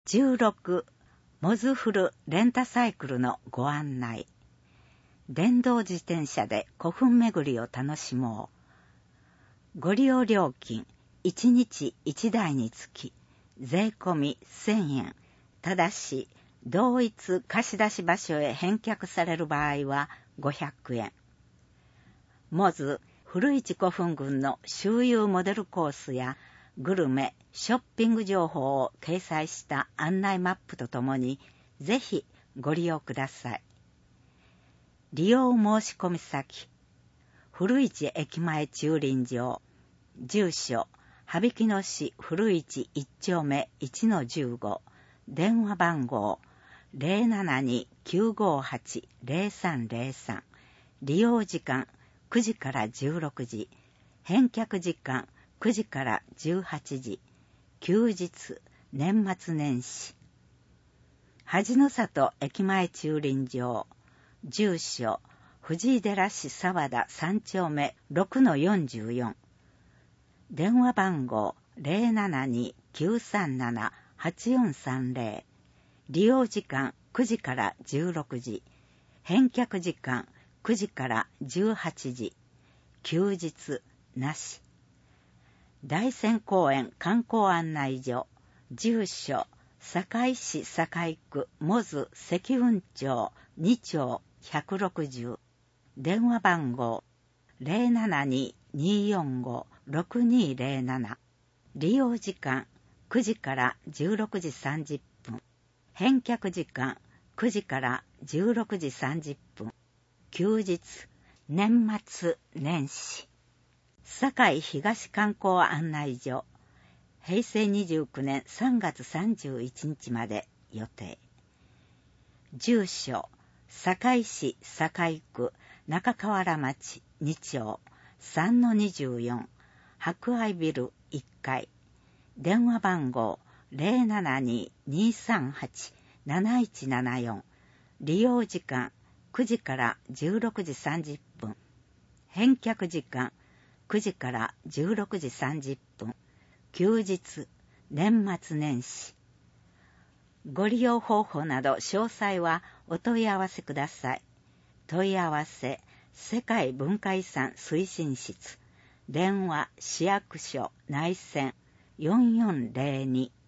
16、モズフルレンタサイクルのご案内。電動自転車で古墳巡りを楽しもう。ご利用料金、1日1台につき、税込み1000円。ただし、同一貸出場所へ返却される場合は500円。モズ古市古墳群の周遊モデルコースやグルメ、ショッピング情報を掲載した案内マップとともに、ぜひご利用ください。利用申し込み先、古市駅前駐輪場、住所、羽曳野市古市1丁目 1-15、電話番号 072-958-0303、利用時間9時から16時、返却時間9時から18時、休日、年末年始。恥の里駅前駐輪場、住所、藤井寺市沢田3丁目 6-44、電話番号 072-937-8430、利用時間9時から16時、返却時間9時から18時、休日なし。大仙公園観光案内所、住所、堺市堺区モズ積雲町2丁160、電話番号 072-245-6207、利用時間9時から16時30分、返却時間9時から16時30分、休日、年末年始。堺東観光案内所、平成29年3月31日まで予定。住所、堺市堺区中河原町2丁 3-24、博愛ビル1階、電話番号 072-238-7174、利用時間9時から16時30分、返却時間9時から16時30分、休日、年末年始。ご利用方法など詳細はお問い合わせください。問い合わせ、世界文化遺産推進室、電話市役所内線4402